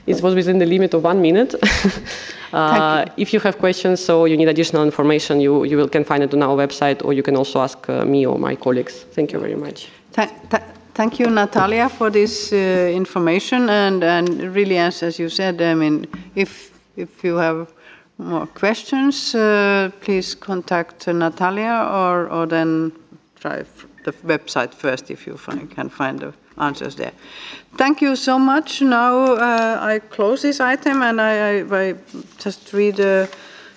It was within the limit of 1 minute. If you have questions, so you need additional information, you can find it on our website, or you can also ask me or my colleagues. Thank you very much. Thank you, Natalia, for this information. And really, as you said, I mean, if you have more questions, please contact Natalia, or then try the website first if you can find the answers there. Thank you so much. Now I close this item, and I just read the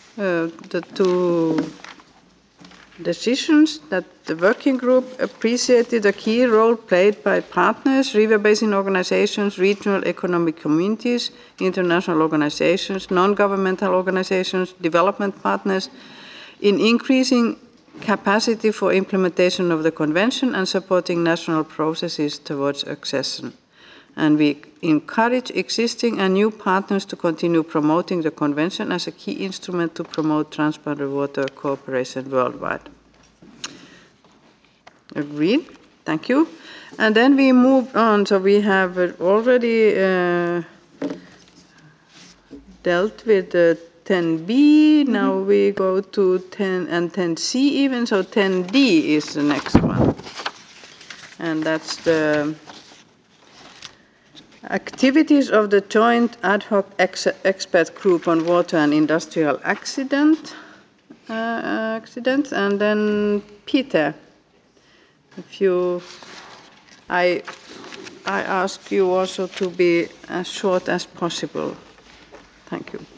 two decisions that the working group appreciated the key role played by partners, river basin organizations, regional economic communities, international organizations, non-governmental organizations, development partners in increasing capacity for implementation of the convention and supporting national processes towards accession. And we encourage existing and new partners to continue promoting the convention as a key instrument to promote transboundary water cooperation worldwide. Agreed. Thank you. And then we move on. So we have already dealt with 10B. Now we go to 10 and 10C even. So 10D is the next one. And that's the activities of the joint ad hoc expert group on water and industrial accidents. And then Peter, if you, I ask you also to be as short as possible. Thank you.